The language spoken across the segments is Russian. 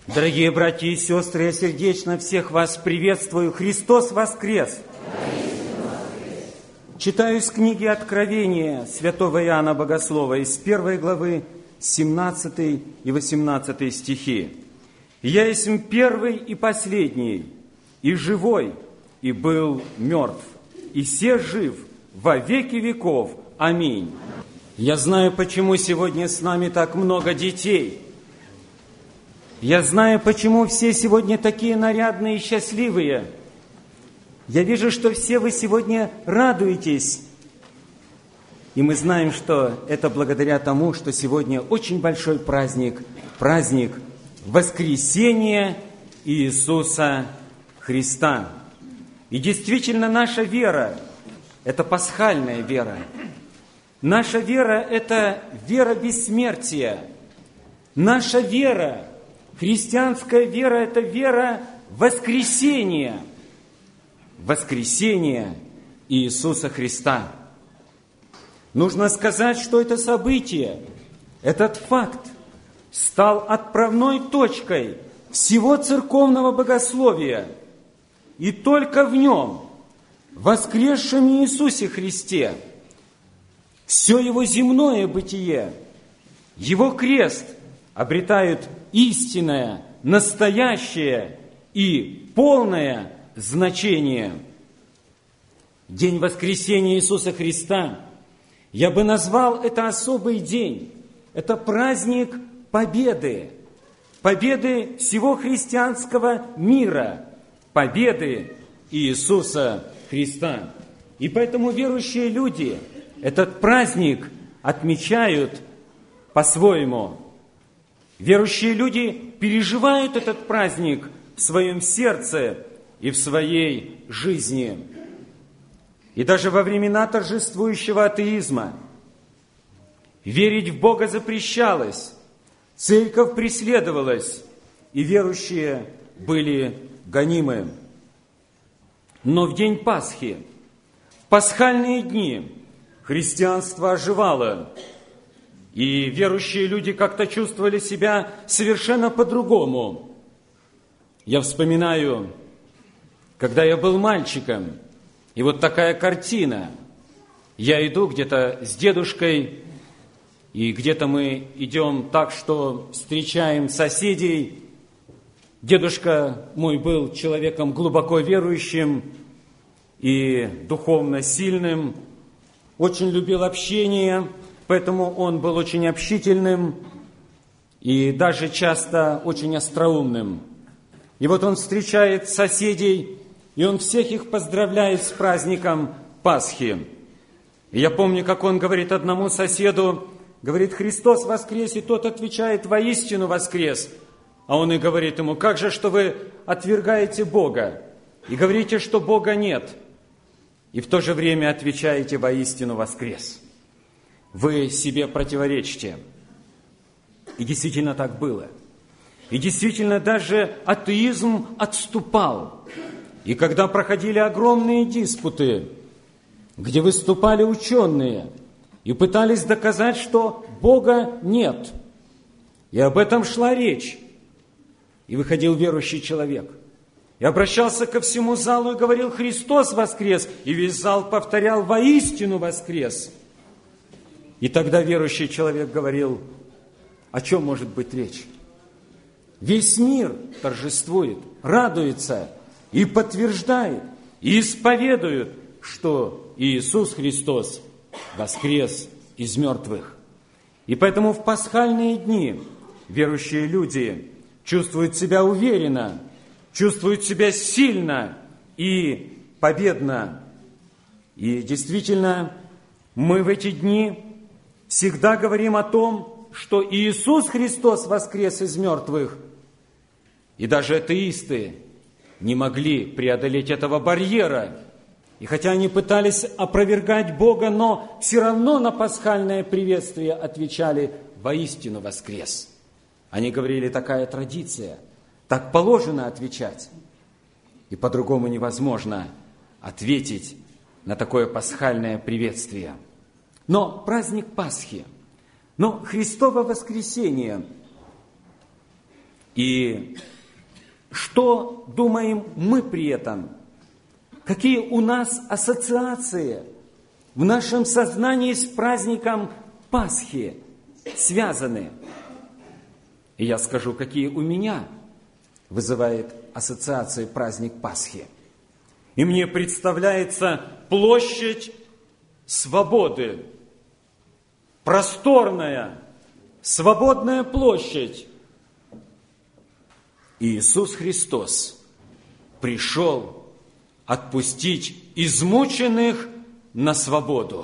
Дорогие братья и сестры, я сердечно всех вас приветствую. Христос воскрес! Читаю из книги Откровения святого Иоанна Богослова из 1 главы 17 и 18 стихи. «Я есть первый и последний, и живой, и был мертв, и се жив во веки веков. Аминь». Я знаю, почему сегодня с нами так много детей. Я знаю, почему все сегодня такие нарядные и счастливые. Я вижу, что все вы сегодня радуетесь. И мы знаем, что это благодаря тому, что сегодня очень большой праздник, праздник воскресения Иисуса Христа. И действительно, наша вера – это пасхальная вера. Наша вера – это вера бессмертия. Наша вера, христианская вера – это вера воскресения. Воскресения Иисуса Христа. Нужно сказать, что это событие, этот факт стал отправной точкой всего церковного богословия. И только в нем, в воскресшем Иисусе Христе, все его земное бытие, его крест обретают истинное, настоящее и полное значение. День воскресения Иисуса Христа, я бы назвал это особый день. Это праздник победы. Победы всего христианского мира. Победы Иисуса Христа. И поэтому верующие люди этот праздник отмечают по-своему. Верующие люди переживают этот праздник в своем сердце и в своей жизни. И даже во времена торжествующего атеизма верить в Бога запрещалось, церковь преследовалась, и верующие были гонимы. Но в день Пасхи, в пасхальные дни, христианство оживало, и верующие люди как-то чувствовали себя совершенно по-другому. Я вспоминаю, когда я был мальчиком, и вот такая картина. Я иду где-то с дедушкой, и где-то мы идем так, что встречаем соседей. Дедушка мой был человеком глубоко верующим и духовно сильным, очень любил общение, поэтому он был очень общительным и даже часто очень остроумным. И вот он встречает соседей, и он всех их поздравляет с праздником Пасхи. И я помню, как он говорит одному соседу, говорит: «Христос воскрес», и тот отвечает: «Воистину воскрес». А он и говорит ему: «Как же, что вы отвергаете Бога и говорите, что Бога нет, и в то же время отвечаете: воистину воскрес? Вы себе противоречите». И действительно так было. И действительно даже атеизм отступал. И когда проходили огромные диспуты, где выступали ученые и пытались доказать, что Бога нет, и об этом шла речь, и выходил верующий человек, и обращался ко всему залу и говорил: «Христос воскрес!» И весь зал повторял: «Воистину воскрес!» И тогда верующий человек говорил: о чем может быть речь? Весь мир торжествует, радуется и подтверждает, и исповедует, что Иисус Христос воскрес из мертвых. И поэтому в пасхальные дни верующие люди чувствуют себя уверенно, чувствуют себя сильно и победно. И действительно, мы в эти дни всегда говорим о том, что Иисус Христос воскрес из мертвых. И даже атеисты не могли преодолеть этого барьера. И хотя они пытались опровергать Бога, но все равно на пасхальное приветствие отвечали: «Воистину воскрес». Они говорили: такая традиция, так положено отвечать. И по-другому невозможно ответить на такое пасхальное приветствие. Но праздник Пасхи, но Христово воскресение И что думаем мы при этом? Какие у нас ассоциации в нашем сознании с праздником Пасхи связаны? И я скажу, какие у меня вызывает ассоциации праздник Пасхи. И мне представляется площадь свободы, просторная, свободная площадь. И Иисус Христос пришел отпустить измученных на свободу.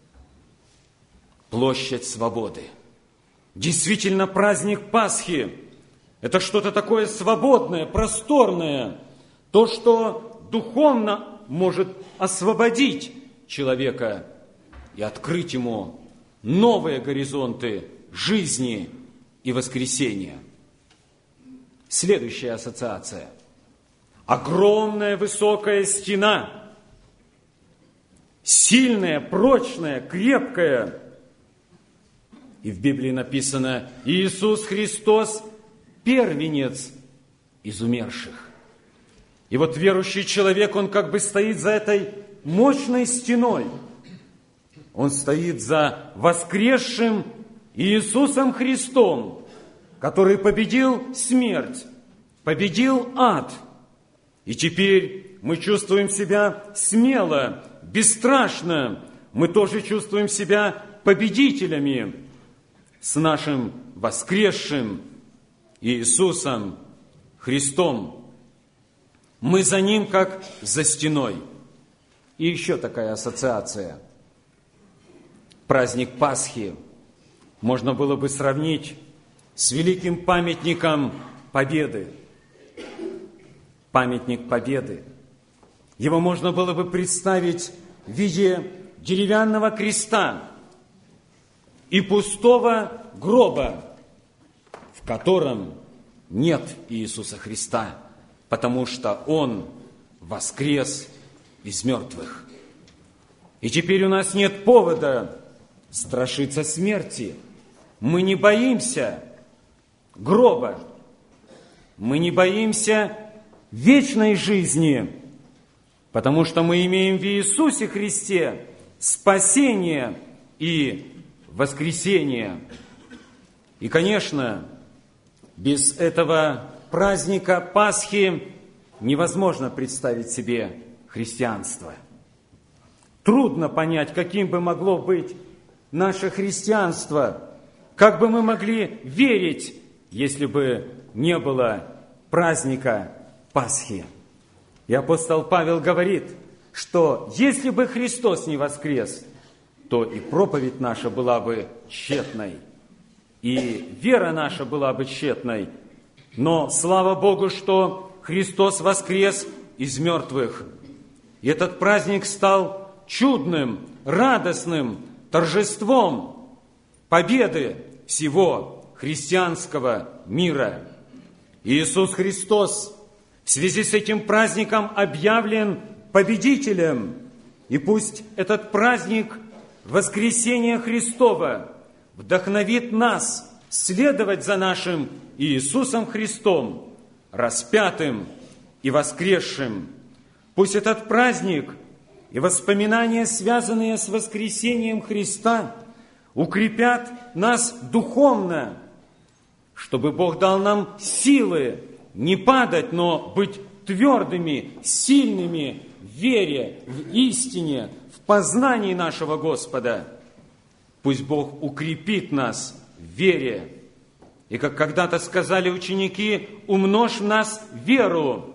Площадь свободы. Действительно, праздник Пасхи – это что-то такое свободное, просторное, то, что духовно может освободить человека и открыть ему новые горизонты жизни и воскресения. Следующая ассоциация. Огромная высокая стена, сильная, прочная, крепкая. И в Библии написано: Иисус Христос – первенец из умерших. И вот верующий человек, он как бы стоит за этой мощной стеной. Он стоит за воскресшим Иисусом Христом, который победил смерть, победил ад. И теперь мы чувствуем себя смело, бесстрашно. Мы тоже чувствуем себя победителями с нашим воскресшим Иисусом Христом. Мы за Ним, как за стеной. И еще такая ассоциация. Праздник Пасхи можно было бы сравнить с великим памятником Победы. Памятник Победы. Его можно было бы представить в виде деревянного креста и пустого гроба, в котором нет Иисуса Христа, потому что Он воскрес из мертвых. И теперь у нас нет повода страшиться смерти. Мы не боимся гроба. Мы не боимся вечной жизни, потому что мы имеем в Иисусе Христе спасение и воскресение. И, конечно, без этого праздника Пасхи невозможно представить себе христианство. Трудно понять, каким бы могло быть наше христианство, как бы мы могли верить, если бы не было праздника Пасхи. И апостол Павел говорит, что если бы Христос не воскрес, то и проповедь наша была бы тщетной, и вера наша была бы тщетной. Но слава Богу, что Христос воскрес из мертвых. И этот праздник стал чудным, радостным торжеством победы всего христианского мира. Иисус Христос в связи с этим праздником объявлен победителем. И пусть этот праздник воскресения Христова вдохновит нас следовать за нашим Иисусом Христом, распятым и воскресшим. Пусть этот праздник и воспоминания, связанные с воскресением Христа, укрепят нас духовно, чтобы Бог дал нам силы не падать, но быть твердыми, сильными в вере, в истине, в познании нашего Господа. Пусть Бог укрепит нас в вере. И как когда-то сказали ученики, умножь в нас веру.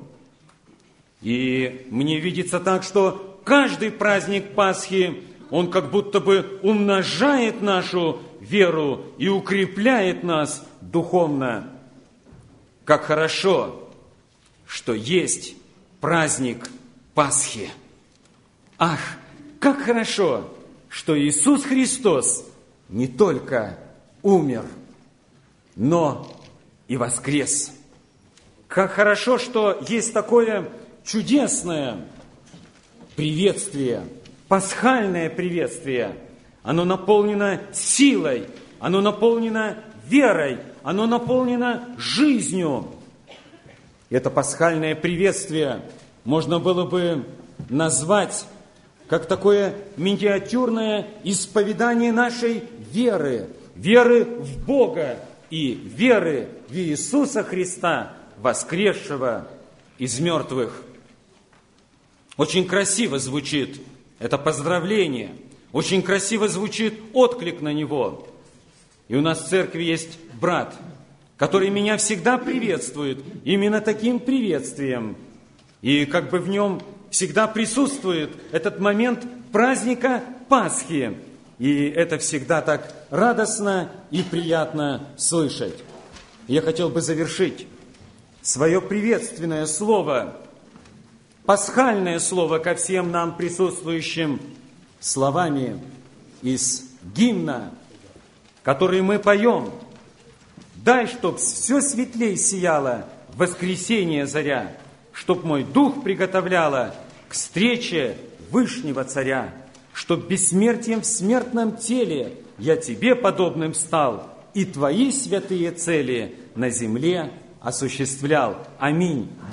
И мне видится так, что каждый праздник Пасхи, он как будто бы умножает нашу веру и укрепляет нас духовно. Как хорошо, что есть праздник Пасхи. Ах, как хорошо, что Иисус Христос не только умер, но и воскрес. Как хорошо, что есть такое чудесное приветствие, пасхальное приветствие. Оно наполнено силой, оно наполнено верой, оно наполнено жизнью. Это пасхальное приветствие можно было бы назвать как такое миниатюрное исповедание нашей веры, веры в Бога и веры в Иисуса Христа, воскресшего из мертвых. Очень красиво звучит это поздравление, очень красиво звучит отклик на него. И у нас в церкви есть брат, который меня всегда приветствует именно таким приветствием. И как бы в нем всегда присутствует этот момент праздника Пасхи. И это всегда так радостно и приятно слышать. Я хотел бы завершить свое приветственное слово, пасхальное слово ко всем нам присутствующим словами из гимна, который мы поем. «Дай, чтоб все светлей сияло в воскресенье заря, чтоб мой дух приготовляла к встрече Вышнего Царя, чтоб бессмертием в смертном теле я тебе подобным стал и твои святые цели на земле осуществлял». Аминь.